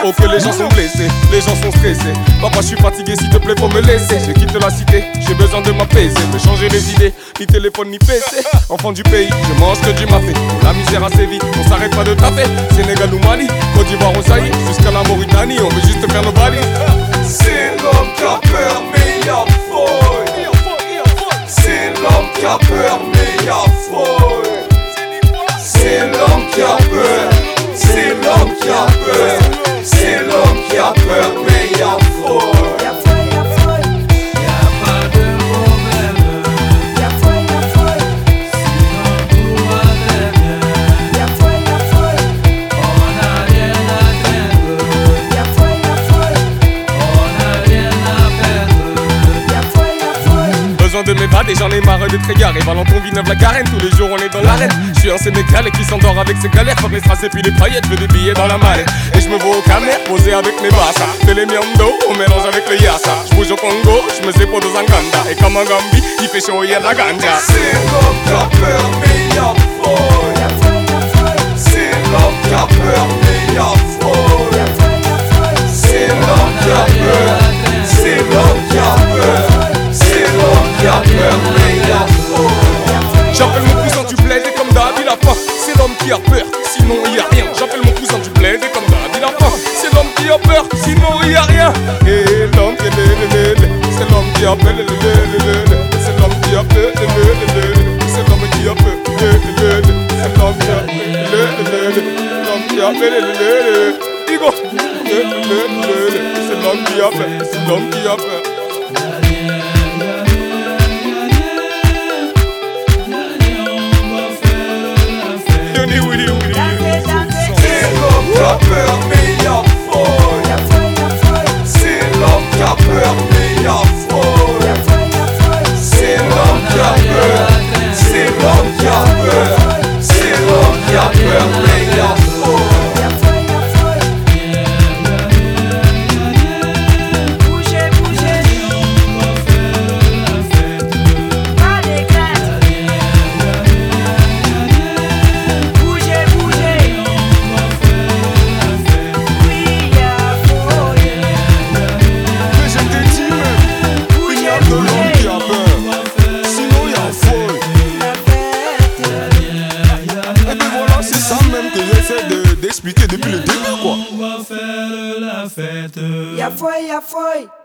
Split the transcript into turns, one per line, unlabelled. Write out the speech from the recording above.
Oh que les gens sont blessés, les gens sont stressés. Papa je suis fatigué, s'il te plaît faut me laisser. Je quitte la cité, j'ai besoin de m'apaiser. Me changer les idées, ni téléphone ni PC. Enfant du pays, je mange que du mafé. La misère a sévi, on s'arrête pas de taper. Sénégal ou Mali, Côte d'Ivoire ou Zaïre, jusqu'à la Mauritanie, on veut juste faire nos balises.
C'est l'homme qui a peur mais y'a folie. C'est l'homme qui a peur mais y'a folie. C'est l'homme qui a peur. C'est l'homme qui a peur. C'est l'homme qui a peur mais y'a folie.
De m'évader, j'en ai marre d'être égaré. Valenton, Villeneuve, la Garenne, tous les jours on est dans l'arène. Je suis un Sénégalais qui s'endort avec ses galères. Fuck les strass et puis les paillettes, veux des billets dans la mallette. Et je me vois au Camer, posé avec mes bassas. Télémiando, on mélange avec le yassa. Je bouge au Congo, je me sépo dans Zanganda. Et comme un Gambi, il fait chaud, y'a de la ganja.
C'est l'homme qui a peur mais y'a folie. C'est l'homme qui a peur mais y'a folie. C'est l'homme qui a peur. C'est l'homme qui a peur. C'est l'homme qui a peur mais y'a folie.
J'appelle mon cousin du bled et comme d'hab il a faim. C'est l'homme qui a peur, sinon il y a rien. J'appelle mon cousin du bled et comme d'hab il a faim. C'est l'homme qui a peur, sinon il y a rien. Et l'homme qui c'est l'homme qui a peur. C'est l'homme qui a peur. C'est l'homme qui a peur. C'est l'homme qui a peur. L'homme qui a peur. Digo. C'est l'homme qui a peur. C'est l'homme qui a peur.
C'est l'homme qui a peur mais y'a folie. C'est l'homme qui a peur mais y'a folie. C'est l'homme qui a peur. C'est l'homme qui a peur. C'est l'homme qui a peur mais y'a folie.
Bougez, bougez, pas des craintes. Bougez, bougez, oui y'a folie.
Mais je te dis même, il y a de l'homme qui a peur. Sinon il y a folie. Et ben voilà, c'est ça même que j'essaie d'expliquer depuis le début quoi.
On va faire la fête.
Y'a folie, y'a folie.